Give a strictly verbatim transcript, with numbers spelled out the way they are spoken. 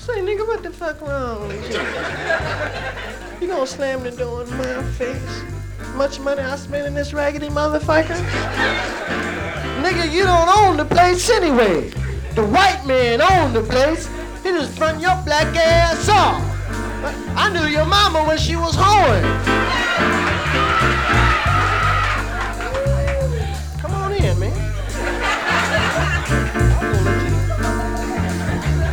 Say, nigga, what the fuck wrong with you? You gonna slam the door in my face? Much money I spent in this raggedy motherfucker? Nigga, you don't own the place anyway. The white man owned the place. He just front your black ass off. I knew your mama when she was hoeing.